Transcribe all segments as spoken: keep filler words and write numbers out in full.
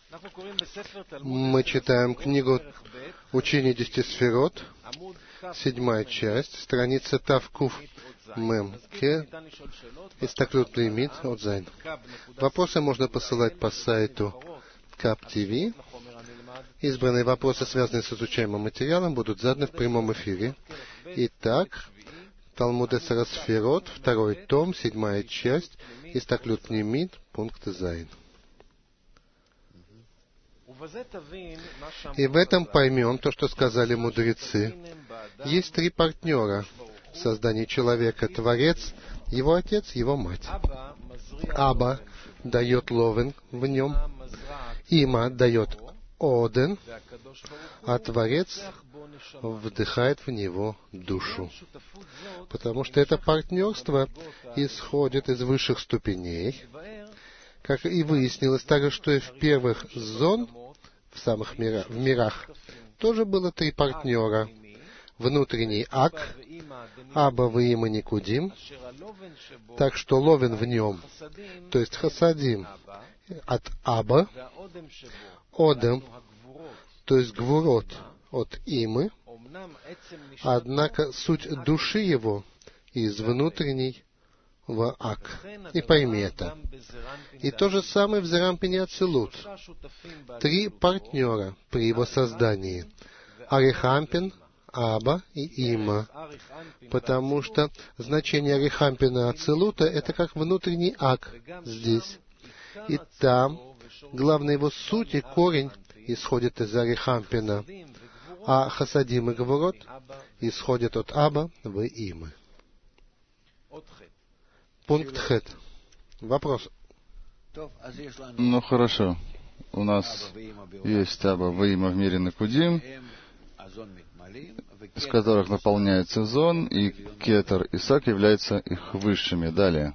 Мы читаем книгу «Учение десяти сферот», седьмая часть, страница Тавкуф Мем Ке, Истаклют Лимит от Зайн. Вопросы можно посылать по сайту Кап ТВ. Избранные вопросы, связанные с изучаемым материалом, будут заданы в прямом эфире. Итак, Талмуд Эсер Сферот, второй том, седьмая часть, Истаклют Лимит, пункт Зайн. И в этом поймем то, что сказали мудрецы. Есть три партнера в создании человека: Творец, его отец, его мать. Аба дает ловен в нем, Има дает оден, а Творец вдыхает в него душу. Потому что это партнерство исходит из высших ступеней, как и выяснилось также, что и в первых зон, в самых мирах, в мирах, тоже было три партнера. Внутренний Ак, Аба Ваима Никудим, так что ловен в нем, то есть Хасадим, от Аба, Одем, то есть Гвурот, от Имы, однако суть души его из внутренней в Ак. И пойми это. И то же самое в Зерампине Ацилут. Три партнера при его создании. Арихампин, Аба и Има. Потому что значение Арихампина Ацилута — это как внутренний Ак здесь. И там главная его суть и корень исходит из Арихампина, а Хасадим и Гавурот исходят от Аба в Имы. Пункт Хет. Вопрос. Ну хорошо. У нас есть Аба Ваима в мире Никудим, из которых наполняется Зон, и Кетер и Сак являются их высшими. Далее.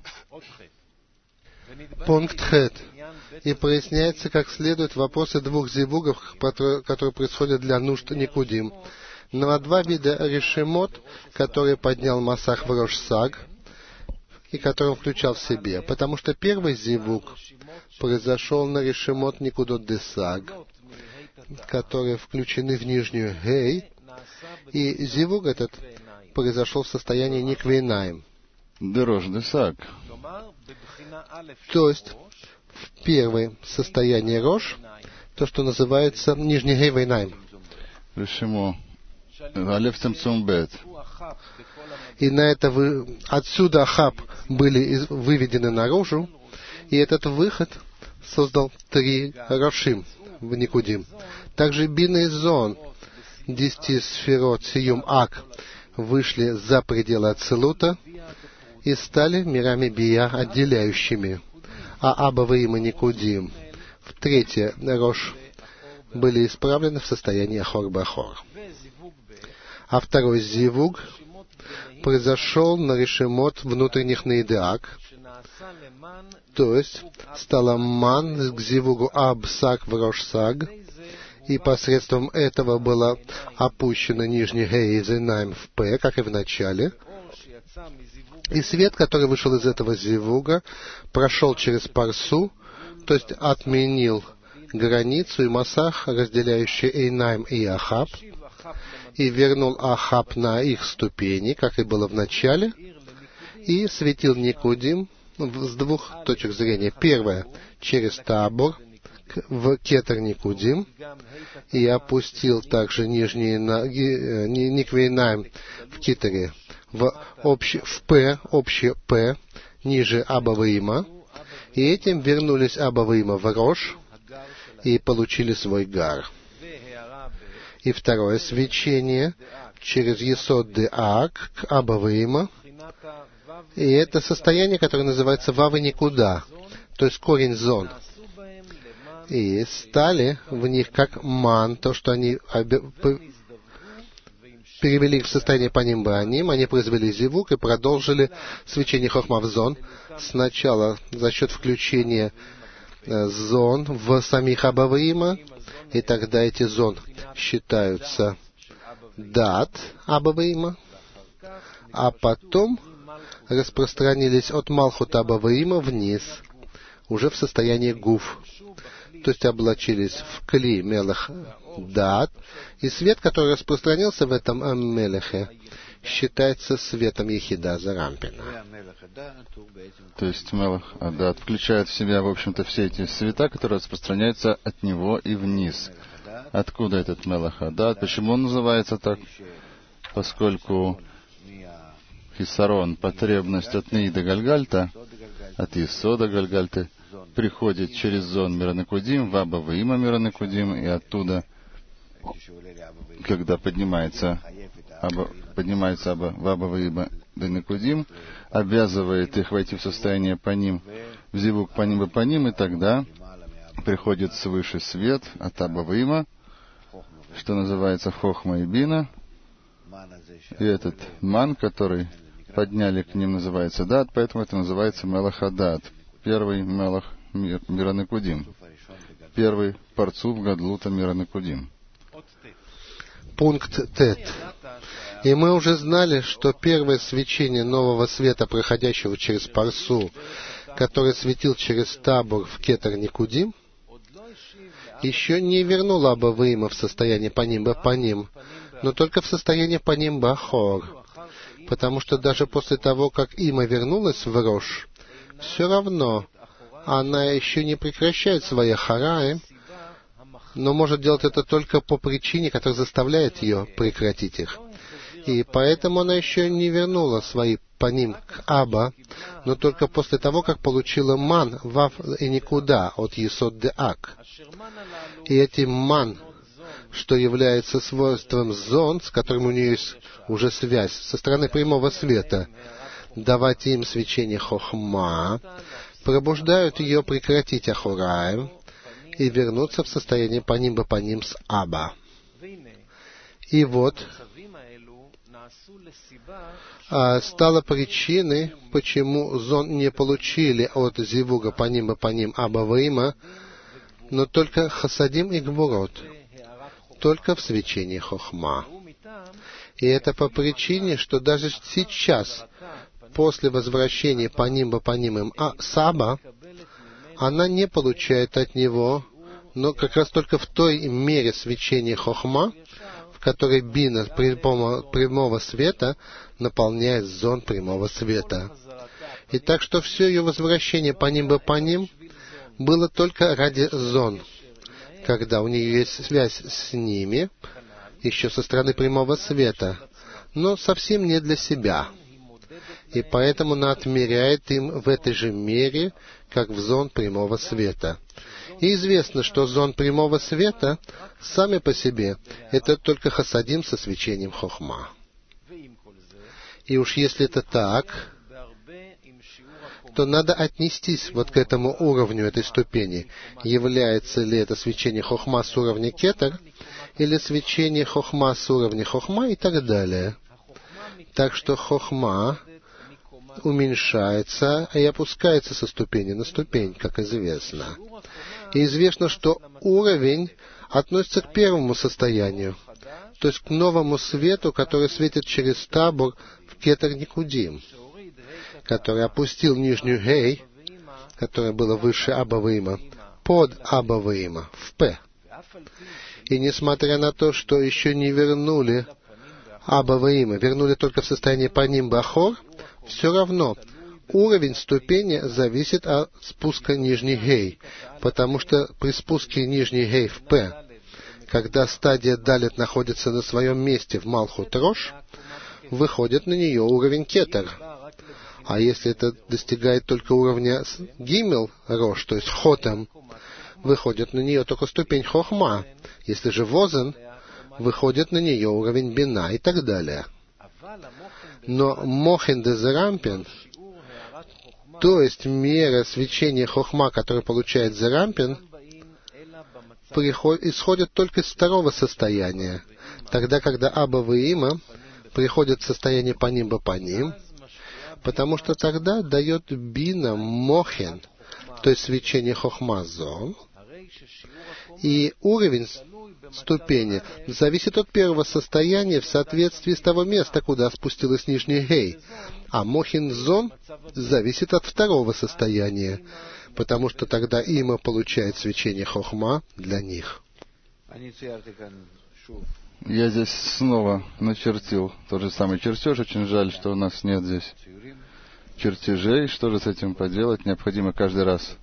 Пункт Хет. И проясняется, как следует, вопросы двух зивугов, которые происходят для нужд Никудим. На два вида решемот, которые поднял Масах в Рош Саг, и который он включал в себе. Потому что первый зивуг произошел на решемот Никудот Десаг, которые включены в нижнюю Гей, и зивуг этот произошел в состоянии Никвейнаем. Дорож Десаг. То есть, в первое состояние Рош, то, что называется нижний Гей Вейнаем. Решемо. Алеф Цемцумбет. И на это вы, отсюда Ахаб были выведены наружу, и этот выход создал три Рошим в Никудим. Также Бина и Зон, десяти сферот Сиюм Ак, вышли за пределы Ацилута и стали мирами Бия отделяющими. А Аба Ваима Никудим, в третье Рош, были исправлены в состоянии Ахор-Бахор. А второй зивуг произошел на решемот внутренних Нейдеак, то есть стала ман к зивугу Аб-Саг в Рош-Саг, и посредством этого было опущено нижний Гей Зейнаим в П, как и в начале. И свет, который вышел из этого зивуга, прошел через Парсу, то есть отменил границу и Масах, разделяющий Эйнаим и Ахаб, и вернул Ахаб на их ступени, как и было в начале, и светил Никудим с двух точек зрения. Первое — через Табор в Кетер Никудим, и опустил также нижние Никвейнаим в Китере в, общий, в П, общее П, ниже Аба Ваима, и этим вернулись Аба Ваима в Рош и получили свой Гар. И второе свечение через Есод де Ак к Аба Ваима, и это состояние, которое называется Вава Никуда, то есть корень Зон. И стали в них как ман, то, что они перевели их в состояние Паним Бааним, они произвели зивук и продолжили свечение Хохма в Зон. Сначала за счет включения зон в самих Аба Ваима, и тогда эти зон считаются дат Аба Ваима, а потом распространились от Малхут Аба Ваима вниз, уже в состоянии гуф. то есть облачились в кли мелех дат, и свет, который распространился в этом мелехе, считается светом Ехида Зарампина. То есть Мелех Адат включает в себя, в общем-то, все эти света, которые распространяются от него и вниз. Откуда этот Мелех Адат? Почему он называется так? Поскольку Хисарон, потребность от Неида Гальгальта, от Исода Гальгальты, приходит через зон Миранакудим, в Аба Ваима Миранакудим, и оттуда, когда поднимается Аба, поднимается Аба, в Аба Ваима Данакудим, обязывает их войти в состояние по ним, в зивук по ним и по ним, и тогда приходит свыше свет от Аба Ваима, что называется Хохма и Бина, и этот ман, который подняли к ним, называется Дат, поэтому это называется Мелах Адат, первый Мелах Миранакудим, первый Парцув Гадлута Миранакудим. Пункт Тет. И мы уже знали, что первое свечение нового света, проходящего через Парсу, который светил через табор в Кетер Никудим, еще не вернуло Аба Ваима в состояние Паним Ба-Паним, но только в состояние Паним Ба-Хор. Потому что даже после того, как Има вернулась в Рош, все равно она еще не прекращает свои хараи, но может делать это только по причине, которая заставляет ее прекратить их. И поэтому она еще не вернула свои паним к Аба, но только после того, как получила ман, вав и никуда от Есод де Ак. И эти ман, что является свойством зон, с которым у нее есть уже связь со стороны прямого света, давать им свечение хохма, пробуждают ее прекратить ахураем и вернуться в состояние паним ба паним с Аба. И вот а, стала причиной, почему зон не получили от зивуга паним ба паним Аба Ваима, но только хасадим и гвурот, только в свечении хохма. И это по причине, что даже сейчас, после возвращения паним ба паним им а, Саба, она не получает от него, но как раз только в той мере свечения хохма, в которой бина прямого, прямого света наполняет зон прямого света. И так что все ее возвращение паним ба паним было только ради зон, когда у нее есть связь с ними, еще со стороны прямого света, но совсем не для себя. И поэтому она отмеряет им в этой же мере, как в зон прямого света. И известно, что зон прямого света сами по себе это только хасадим со свечением хохма. И уж если это так, то надо отнестись вот к этому уровню, этой ступени. Является ли это свечение хохма с уровня кетер, или свечение хохма с уровня хохма и так далее. Так что хохма уменьшается и опускается со ступени на ступень, как известно. И известно, что уровень относится к первому состоянию, то есть к новому свету, который светит через табор в Кетер Никудим, который опустил нижнюю Гей, которая была выше Аба Ваима, под Аба Ваима, в П. И несмотря на то, что еще не вернули Аба Ваима, вернули только в состоянии Паним Бахор, все равно уровень ступени зависит от спуска нижней Гей, потому что при спуске нижней Гей в П, когда стадия Далит находится на своем месте в Малхут Рош, выходит на нее уровень Кетер. А если это достигает только уровня Гимел Рош, то есть Хотем, выходит на нее только ступень Хохма. Если же Возен, выходит на нее уровень Бина и так далее. Но Мохин де Зерампин, то есть мера свечения Хохма, которую получает Зерампин, исходит только из второго состояния. Тогда, когда Аба Ваима приходит в состояние Паним ба Паним, потому что тогда дает Бина Мохин, то есть свечение Хохма Зон, и уровень ступени зависит от первого состояния в соответствии с того места, куда спустилась нижняя гей. А Мохин Зон зависит от второго состояния, потому что тогда има получает свечение Хохма для них. Я здесь снова начертил тот же самый чертеж. Очень жаль, что у нас нет здесь чертежей. Что же с этим поделать? Необходимо каждый раз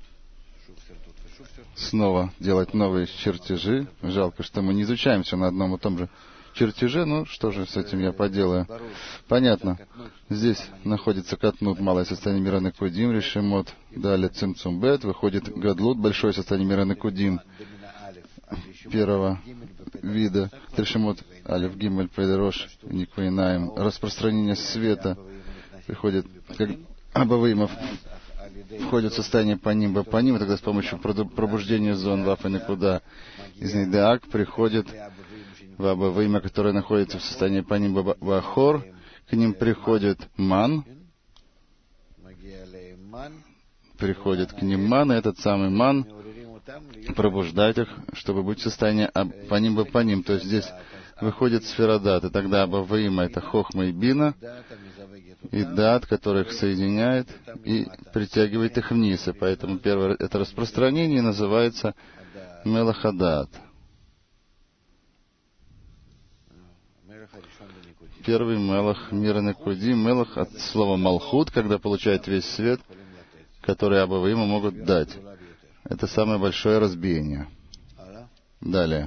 снова делать новые чертежи. Жалко, что мы не изучаем все на одном и том же чертеже. Ну, что же с этим я поделаю? Понятно. Здесь находится Катнут, малое состояние мира Некудим, Решимот, далее Цимцум Бет, выходит Гадлут, большое состояние мира Некудим, первого вида, Решимот, Алиф Гимель, Пейдерош, Никвейнаем, распространение света, приходит, как Абавыимов, входит в состояние паним бапаним, и тогда с помощью пробуждения зон Вафа Никуда из Нидеак приходит в Абавыима, которое находится в состоянии паним бахор, к ним приходит ман, приходит к ним ман, и этот самый ман пробуждает их, чтобы быть в состоянии паним бапаним, то есть здесь выходит сферадат, и тогда Абавыима — это хохма и бина, и дат, который их соединяет и притягивает их вниз. И поэтому первое это распространение называется мелахадат. Первый мелах мира Некудим. Мелах от слова малхут, когда получает весь свет, который Абавыима могут дать. Это самое большое разбиение. Далее.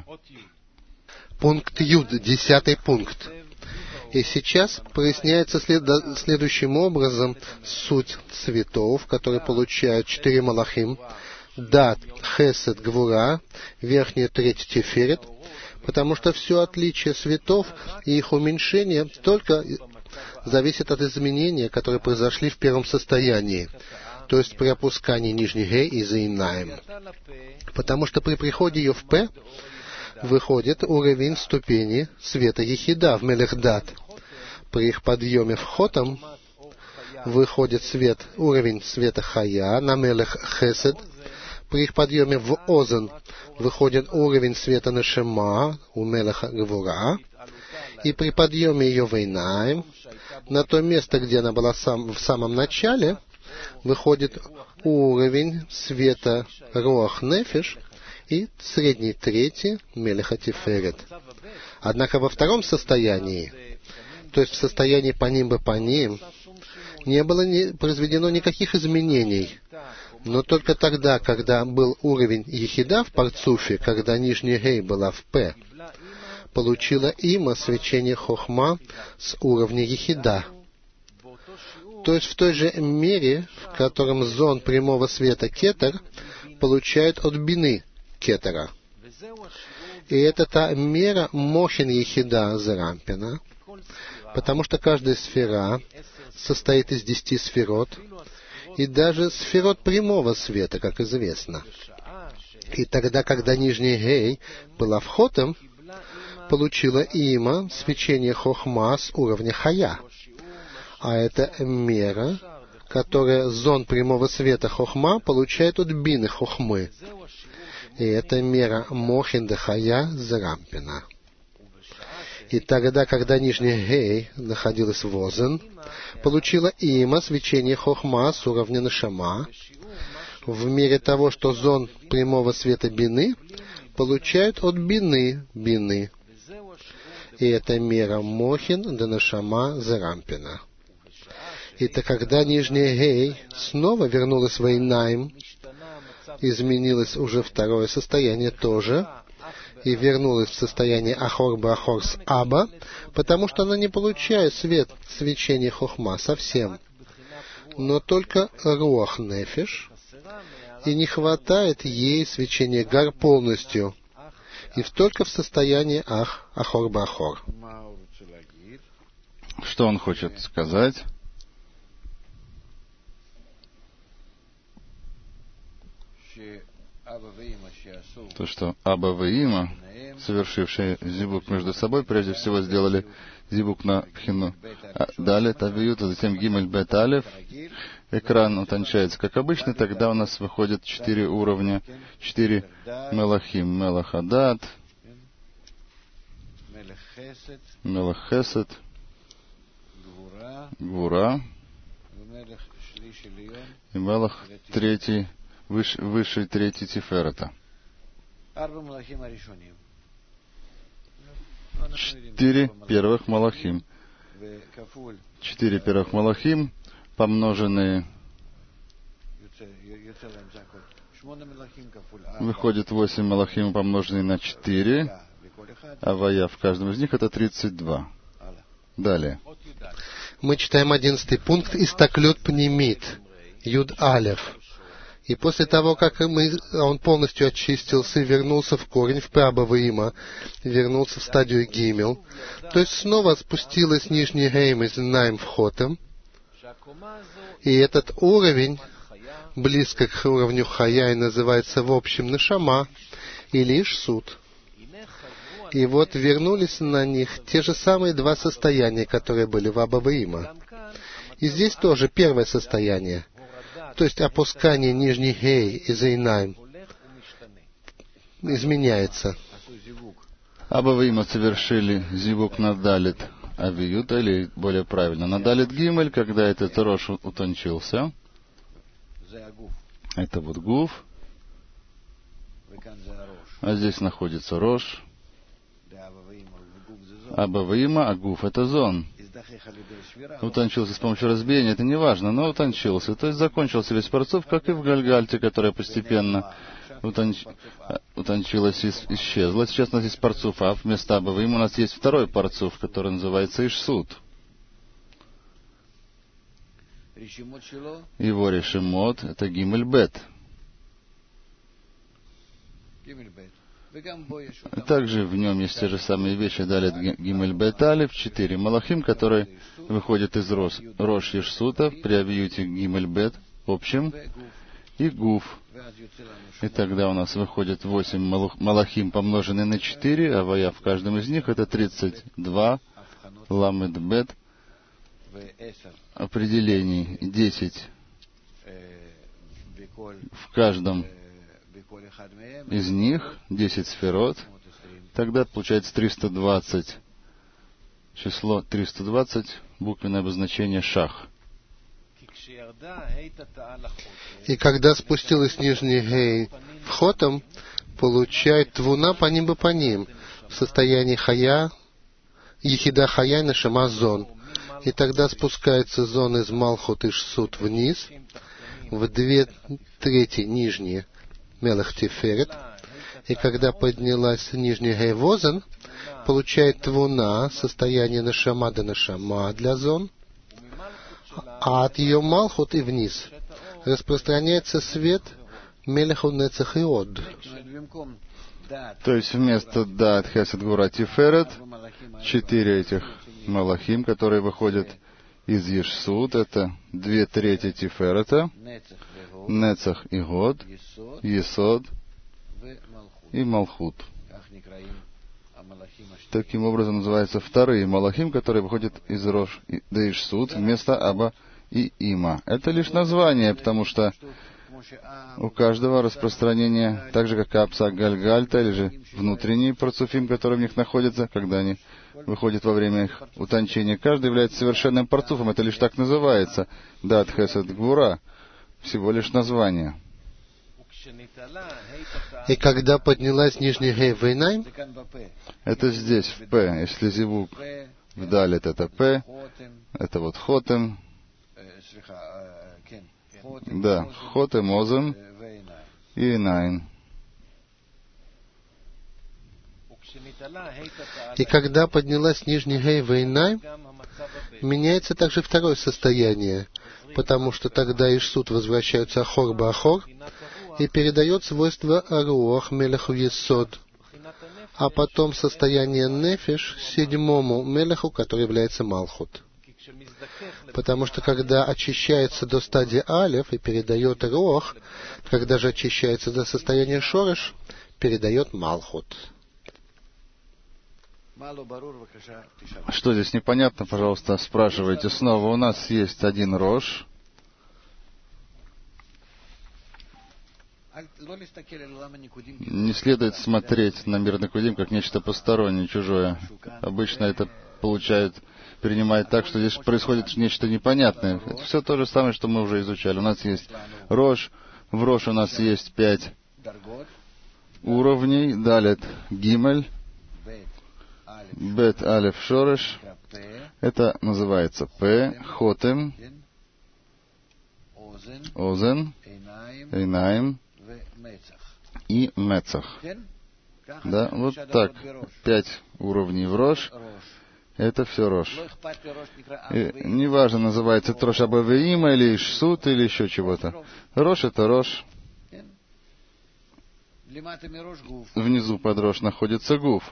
Пункт Юд, десятый пункт. И сейчас проясняется след... следующим образом суть цветов, которые получают четыре малахим, дат, хесед, гвура, верхняя треть теферет, потому что все отличие цветов и их уменьшение только зависит от изменения, которые произошли в первом состоянии, то есть при опускании нижней гей и заинаем. Потому что при приходе ее в П выходит уровень ступени света Ехида в Мелехдат. При их подъеме в Хотам выходит свет, уровень света Хая на Мелех Хесед. При их подъеме в Озен выходит уровень света Нешема у Мелеха Гвура. И при подъеме ее в Эйнаим, на то место, где она была сам, в самом начале, выходит уровень света Руах Нефиш и средней трети Мелеха Тиферет. Однако во втором состоянии, то есть в состоянии паним бы паним, не было ни, произведено никаких изменений. Но только тогда, когда был уровень Ехида в Парцуфе, когда нижняя гей была в П, получила има свечение Хохма с уровня Ехида. То есть в той же мере, в котором зон прямого света Кетер получает от бины Кетера. И это та мера Мохин Ехида Зарампина, потому что каждая сфера состоит из десяти сферот, и даже сферот прямого света, как известно. И тогда, когда нижняя гей была в Хотам, получила има свечение Хохма с уровня Хая. А это мера, которая зон прямого света Хохма получает от бины Хохмы. И это мера Мохин де Хая Зарампина. И тогда, когда нижняя гей находилась в Озен, получила има свечение Хохма с уровня Нешама, в мере того, что зон прямого света бины получают от бины бины. И это мера Мохин де Нешама Зарампина. И то, когда нижняя гей снова вернулась в Эйнаим, изменилось уже второе состояние тоже, и вернулась в состояние Ахор-Бахор с Аба, потому что она не получает свет свечения Хохма совсем, но только Руах Нефиш, и не хватает ей свечения Гар полностью, и только в состоянии Ах, Ахор-Бахор. Что он хочет сказать? То, что Аба и Има, совершившие зибук между собой, прежде всего сделали зибук на пхину. А далее Тавиют, а затем Гимель Бет Алеф. Экран утончается, как обычно. Тогда у нас выходит четыре уровня, четыре Мелахим. Мелахадат, Мелах Хесед, Гвура и Мелах третий, выш, высший третий Тиферета. Четыре первых Малахим. Четыре первых Малахим, помноженные, выходит восемь Малахим, помноженные на четыре, а вая в каждом из них это тридцать два. Далее. Мы читаем одиннадцатый пункт «Истаклют пнемит», Юд Алеф. И после того, как мы, он полностью очистился и вернулся в корень, в Прабаваима, вернулся в стадию Гимел, то есть снова спустилась нижний Гейм из Найм в Хотем, и этот уровень, близко к уровню Хая, называется в общем Нешама или Ишсут. И вот вернулись на них те же самые два состояния, которые были в Абаваима. И здесь тоже первое состояние, то есть опускание нижней Гей из Эйнайм, изменяется. Абаваима совершили зивук на Далит Авиют, или более правильно, на Далит Гимель, когда этот Рош утончился. Это вот Гуф. А здесь находится Рош. Абаваима, а Гуф это Зон. Утончился с помощью разбиения, это не важно, но утончился. То есть закончился весь парцуф, как и в Гальгальте, которая постепенно утонч... утончилась и исчезла. Сейчас у нас есть парцуф, а вместо Абаваима у нас есть второй парцуф, который называется Ишсут. Его решимот это Гимель Бет. Также в нем есть те же самые вещи, далее Гимель Бет Алеф, четыре Малахим, которые выходят из Рош, Рош Ишсута при Авиюте Гимель Бет, в общем, и Гуф. И тогда у нас выходит восемь Малахим, помноженные на четыре, а вая в каждом из них это тридцать два Ламед Бет определений, десять в каждом из них, десять сферот, тогда получается триста двадцать. Число триста двадцать, буквенное обозначение Шах. И когда спустилась нижний Гей в Хотам, получает Твуна по ним бы по ним, в состоянии Хая, Ехида Хая Нешама Зон. И тогда спускается зон из Малхут Ишсут вниз, в две трети нижние Мелах Тиферет, и когда поднялась нижний Гейвозен, получает Твуна, состояние Нешама да Нешама для зон, а от ее Малхут и вниз распространяется свет Мелеху Нецах и Од. То есть вместо Дат Хесед Гвура Тиферет четыре этих Малахим, которые выходят из Ешсут, это две трети Тиферета, Нецах и Год, Есод и Малхут. Таким образом называются вторые Малахим, которые выходят из Рош да Ишсут вместо Аба и Има. Это лишь название, потому что у каждого распространение, так же как Апса Гальгальта, или же внутренние парцуфим, которые в них находятся, когда они выходят во время их утончения, каждый является совершенным парцуфом. Это лишь так называется. Дат Хесед Гвура. Всего лишь название. И когда поднялась нижний Гей в Эйнайм, это здесь, в П. Если зивук в Далит, это П. Это вот Хотем. Да, Хотем, Озем и Эйнайн. И когда поднялась нижний Гей в Эйнайм, меняется также второе состояние, потому что тогда Ишсут возвращаются Ахор ба-Ахор и передает свойства Аруах Мелеху Есод, а потом состояние Нефиш седьмому Мелеху, который является Малхут. Потому что когда очищается до стадии Алеф и передает Руах, когда же очищается до состояния Шореш, передает Малхут. Что здесь непонятно, пожалуйста, спрашивайте снова. У нас есть один Рош. Не следует смотреть на мир Никудим как нечто постороннее, чужое. Обычно это получает, принимает так, что здесь происходит нечто непонятное. Это все то же самое, что мы уже изучали. У нас есть Рош, в Рош у нас есть пять уровней, далее Гимель, Бет, Алеф, Шореш. Это называется П, Хотем, Озен, Эйнаим и Мецах. Да, вот так. Пять уровней в Рош. Это все Рош. И неважно, называется это Рош Абавеима или Ишсут или еще чего-то. Рош — это Рош. Внизу под Рош находится Гуф.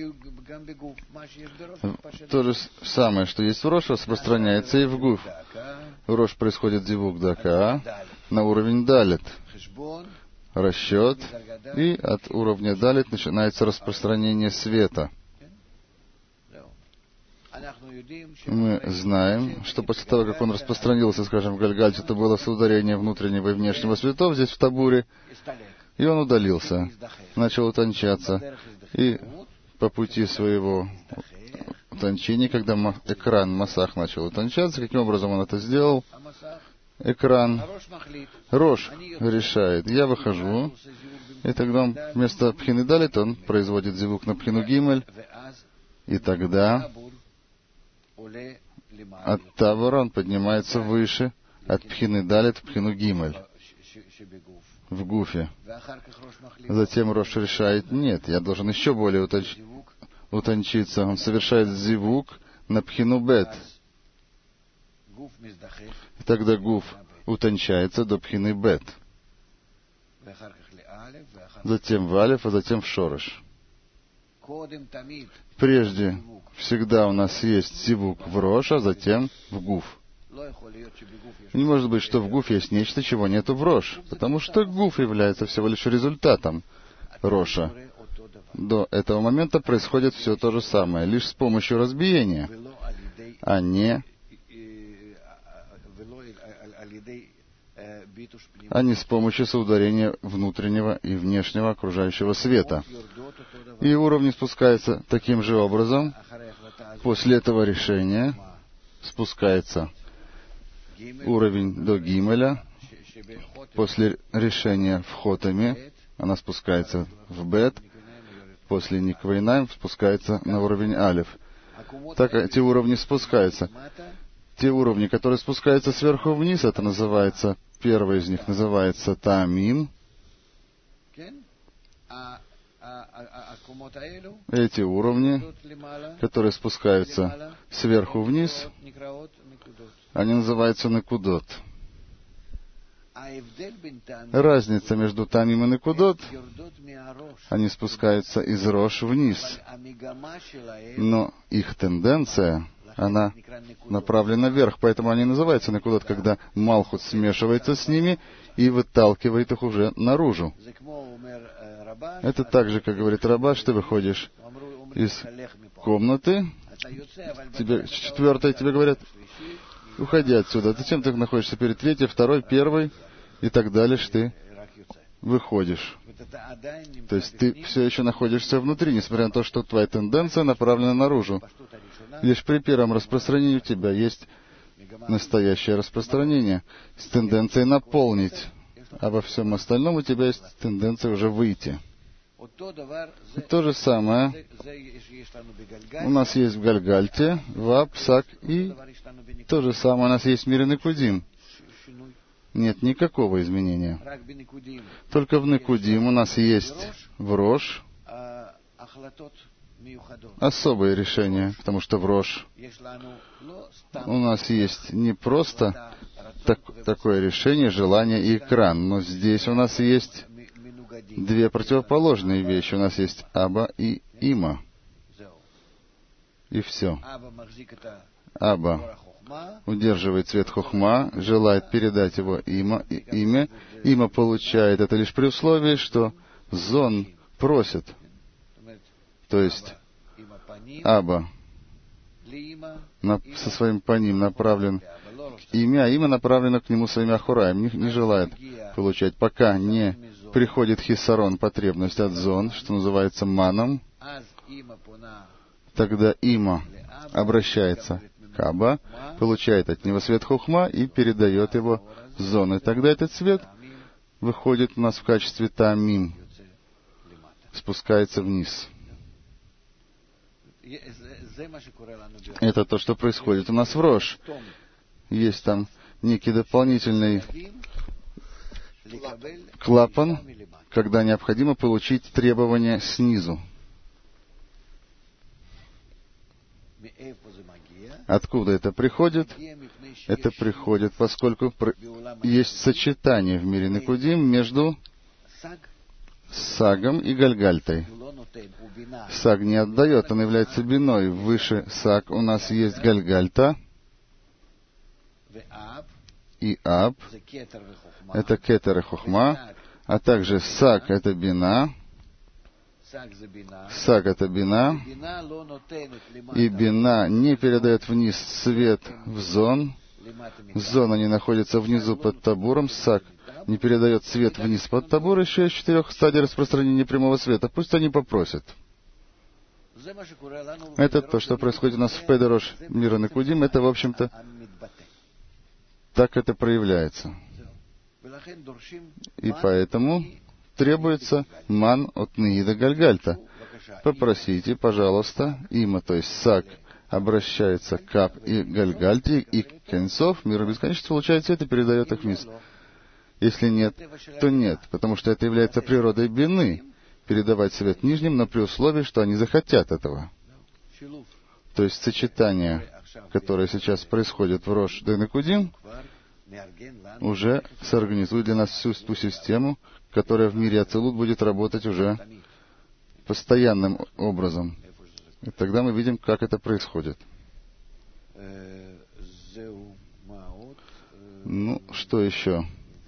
То же самое, что есть в Рош, распространяется и в Гуф. В Рош происходит зивук дака на уровень далет. Расчет. И от уровня далет начинается распространение света. Мы знаем, что после того, как он распространился, скажем, в Гальгальте, это было соударение внутреннего и внешнего светов, здесь в Табуре, и он удалился, начал утончаться. И по пути своего утончения, когда экран, масах начал утончаться, каким образом он это сделал? Экран, Рош решает, я выхожу, и тогда он вместо Пхины Далит он производит зивук на Пхину Гимель, и тогда от Табора он поднимается выше, от Пхины Далит в Пхину Гимель, в Гуфе. Затем Рош решает, нет, я должен еще более утонч... утончиться. Он совершает зивук на Пхину Бет. И тогда Гуф утончается до Пхины Бет. Затем в Алеф, а затем в Шореш. Прежде всегда у нас есть зивук в Рош, а затем в Гуф. Не может быть, что в Гуф есть нечто, чего нету в Рош, потому что Гуф является всего лишь результатом Роша. До этого момента происходит все то же самое, лишь с помощью разбиения, а не, а не с помощью соударения внутреннего и внешнего окружающего света. И уровни спускаются таким же образом. После этого решения спускается уровень до Гимеля. После решения в Хотаме она спускается в Бет. После Никвейнаим спускается на уровень Алеф. Так эти уровни спускаются. Те уровни, которые спускаются сверху вниз, это называется, первый из них называется Таамин. Эти уровни, которые спускаются сверху вниз, они называются Некудот. Разница между Тамим и Некудот, они спускаются из Рош вниз, но их тенденция, она направлена вверх, поэтому они называются Некудот, когда Малхут смешивается с ними и выталкивает их уже наружу. Это так же, как говорит Рабаш, ты выходишь из комнаты, тебе, четвертой тебе говорят, уходи отсюда. Зачем ты находишься перед третьей, второй, первой и так далее, что ты выходишь. То есть ты все еще находишься внутри, несмотря на то, что твоя тенденция направлена наружу. Лишь при первом распространении у тебя есть настоящее распространение с тенденцией наполнить, а во всем остальном у тебя есть тенденция уже выйти. И то же самое у нас есть в Гальгальте, в Апсак, и то же самое у нас есть в мире Некудим. Нет никакого изменения. Только в Некудим у нас есть в Рош особые решения, потому что в Рош у нас есть не просто так, такое решение, желание и экран, но здесь у нас есть две противоположные вещи. У нас есть Аба и Има. И все. Аба удерживает цвет хохма, желает передать его има, и, имя. Има получает это лишь при условии, что Зон просит. То есть Аба на, со своим паним направлен к имя, а имя направлено к нему своими ахураем, не, не желает получать, пока не приходит хисарон, потребность от зон, что называется маном, тогда има обращается к Аба, получает от него свет хухма и передает его в зоны. Тогда этот свет выходит у нас в качестве тамим, спускается вниз. Это то, что происходит у нас в Рош. Есть там некий дополнительный клапан, когда необходимо получить требования снизу. Откуда это приходит? Это приходит, поскольку есть сочетание в мире Никудим между Сагом и Гальгальтой. Саг не отдает, он является биной. Выше Саг у нас есть Гальгальта и Аб, это кетер и хухма, а также Саг — это бина, Саг — это бина, и бина не передает вниз свет в зон, зона не находится внизу под табуром, Саг не передает свет вниз под табур, еще из четырех стадий распространения прямого света. Пусть они попросят. Это то, что происходит у нас в Педерош мира Никудим, это, в общем-то, так это проявляется. И поэтому требуется ман от Неида Гальгальта. Попросите, пожалуйста, има, то есть Саг, обращается к Аб и Гальгальте, и концов мира бесконечности получает свет и передает их вниз. Если нет, то нет, потому что это является природой бины, передавать свет нижним, но при условии, что они захотят этого. То есть сочетание, которое сейчас происходит в Рош Никудим, уже сорганизует для нас всю ту систему, которая в мире Ацилут будет работать уже постоянным образом. И тогда мы видим, как это происходит. Ну, что еще?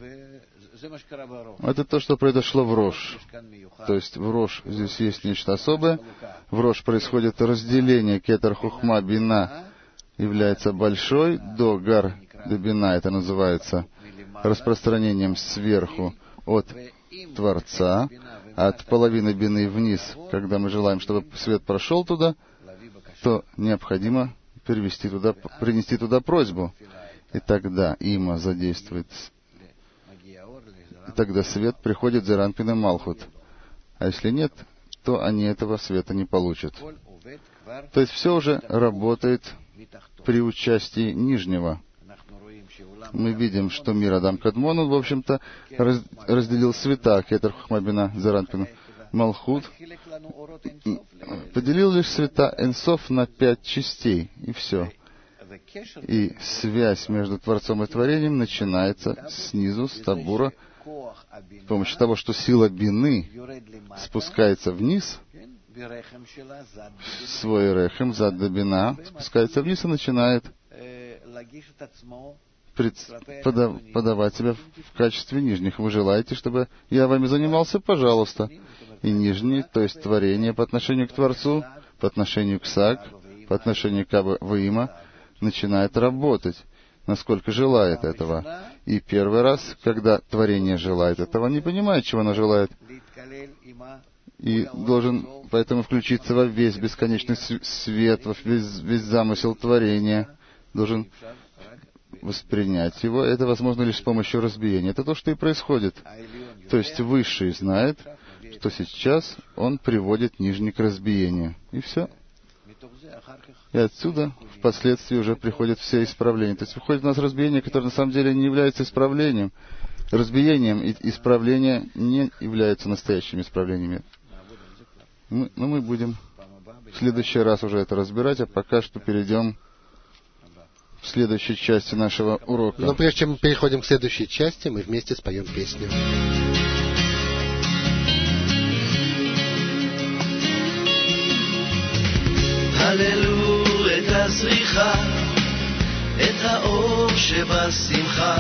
Это то, что произошло в Рош. То есть в Рош здесь есть нечто особое. В Рош происходит разделение кетер хухма бина, является большой, до гар до бина, это называется распространением сверху от Творца, от половины бины вниз. Когда мы желаем, чтобы свет прошел туда, то необходимо перевести туда, принести туда просьбу. И тогда има задействует. И тогда свет приходит за Ранпин и Малхут. А если нет, то они этого света не получат. То есть все уже работает при участии нижнего. Мы видим, что мир Адам Кадмон, он, в общем-то, раз, разделил света, кетер хухма бина за Ранпин Малхут, поделил лишь света Энсоф на пять частей, и все. И связь между Творцом и Творением начинается снизу, с табура, с помощью того, что сила бины спускается вниз, свой рехем, зад до бина, спускается вниз и начинает пред, подав, подавать себя в качестве нижних. Вы желаете, чтобы я вами занимался? Пожалуйста. И нижние, то есть творение по отношению к Творцу, по отношению к Саг, по отношению к Аба Ваима, начинает работать, насколько желает этого. И первый раз, когда творение желает этого, не понимает, чего оно желает, и должен поэтому включиться во весь бесконечный свет, во весь, весь замысел творения, должен воспринять его. Это возможно лишь с помощью разбиения. Это то, что и происходит. То есть Высший знает, что сейчас он приводит нижний к разбиению. И все. И отсюда впоследствии уже приходят все исправления. То есть выходит у нас разбиение, которое на самом деле не является исправлением. Разбиением и исправления не являются настоящими исправлениями. Мы, но мы будем в следующий раз уже это разбирать, а пока что перейдем в следующей части нашего урока. Но прежде чем мы переходим к следующей части, мы вместе споем песню. הללו את הזריחה, את האור שבשמחה,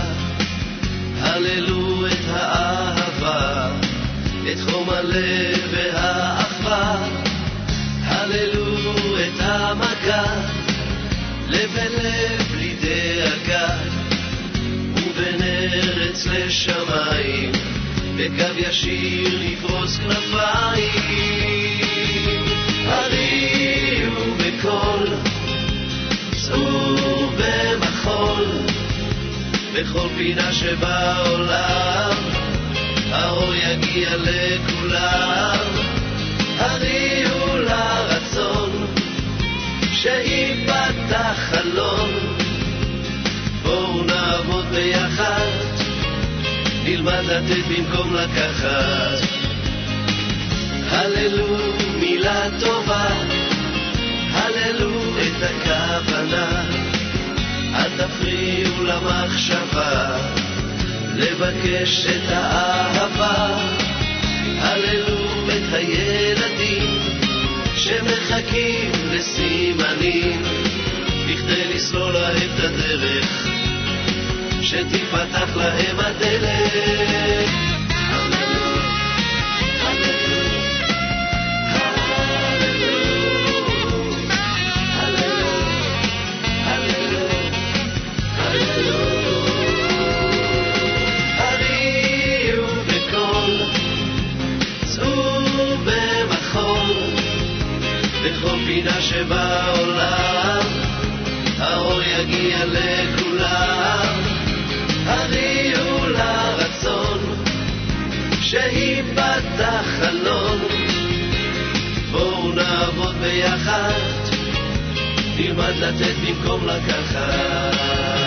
הללו את האהבה, את חום הלב והאחווה, הללו את המגע, לב אל לב בלי דאגה, ובין ארץ לשמיים, בקו ישיר לפרוס כנפיים. הריעו בקול, צאו במחול, בכל פינה שבעולם, האור יגיע לכולם. הריעו לרצון, שיפתח חלון, בואו נעבוד ביחד, נלמד לתת במקום לקחת. הללו מילה טובה, הללו את הכוונה, אל תפריעו למחשבה, לבקש את האהבה. הללו את הילדים שמחכים לסימנים, בכדי לסלול להם את הדרך, שתפתח להם הדלת. הללו, הללו, הללו, הללו, הללו, הללו. הריעו בקול, צאו במחול, בכל פינה שבעולם, האור יגיע לכולם. הריעו לרצון, שיפתח חלון, בואו נעבוד ביחד, נלמד לתת במקום לקחת.